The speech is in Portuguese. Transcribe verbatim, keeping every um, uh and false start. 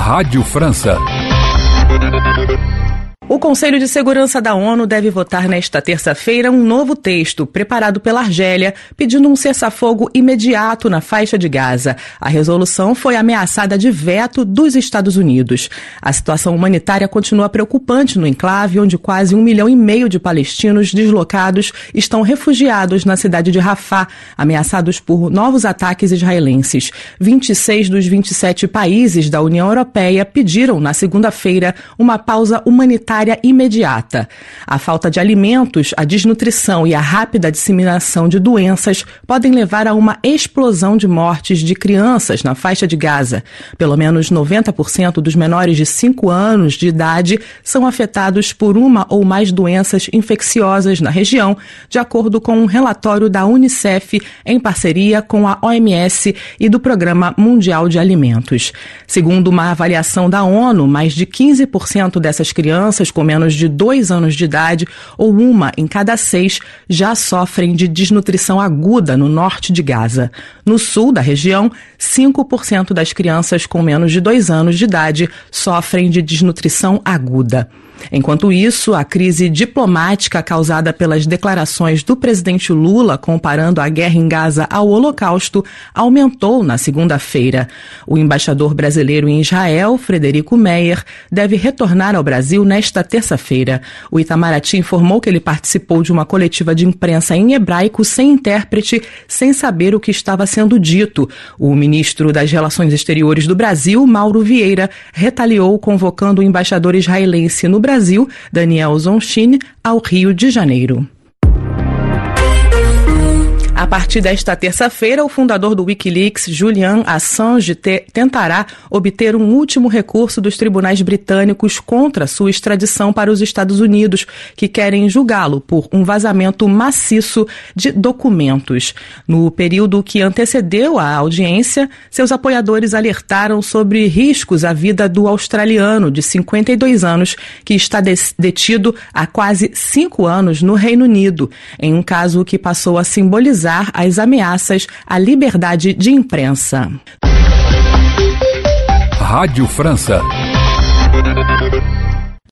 Rádio França. O Conselho de Segurança da ONU deve votar nesta terça-feira um novo texto preparado pela Argélia, pedindo um cessar-fogo imediato na faixa de Gaza. A resolução foi ameaçada de veto dos Estados Unidos. A situação humanitária continua preocupante no enclave, onde quase um milhão e meio de palestinos deslocados estão refugiados na cidade de Rafah, ameaçados por novos ataques israelenses. vinte e seis dos vinte e sete países da União Europeia pediram na segunda-feira uma pausa humanitária imediata. A falta de alimentos, a desnutrição e a rápida disseminação de doenças podem levar a uma explosão de mortes de crianças na faixa de Gaza. Pelo menos noventa por cento dos menores de cinco anos de idade são afetados por uma ou mais doenças infecciosas na região, de acordo com um relatório da Unicef em parceria com a O M S e do Programa Mundial de Alimentos. Segundo uma avaliação da ONU, mais de quinze por cento dessas crianças com menos de dois anos de idade, ou uma em cada seis, já sofrem de desnutrição aguda no norte de Gaza. No sul da região, cinco por cento das crianças com menos de dois anos de idade sofrem de desnutrição aguda. Enquanto isso, a crise diplomática causada pelas declarações do presidente Lula comparando a guerra em Gaza ao Holocausto aumentou na segunda-feira. O embaixador brasileiro em Israel, Frederico Meyer, deve retornar ao Brasil nesta terça-feira. O Itamaraty informou que ele participou de uma coletiva de imprensa em hebraico sem intérprete, sem saber o que estava sendo dito. O ministro das Relações Exteriores do Brasil, Mauro Vieira, retaliou convocando o embaixador israelense no Brasil, Daniel Zonshine, ao Rio de Janeiro. A partir desta terça-feira, o fundador do Wikileaks, Julian Assange, te- tentará obter um último recurso dos tribunais britânicos contra sua extradição para os Estados Unidos, que querem julgá-lo por um vazamento maciço de documentos. No período que antecedeu a audiência, seus apoiadores alertaram sobre riscos à vida do australiano de cinquenta e dois anos, que está des- detido há quase cinco anos no Reino Unido, em um caso que passou a simbolizar as ameaças à liberdade de imprensa. Rádio França.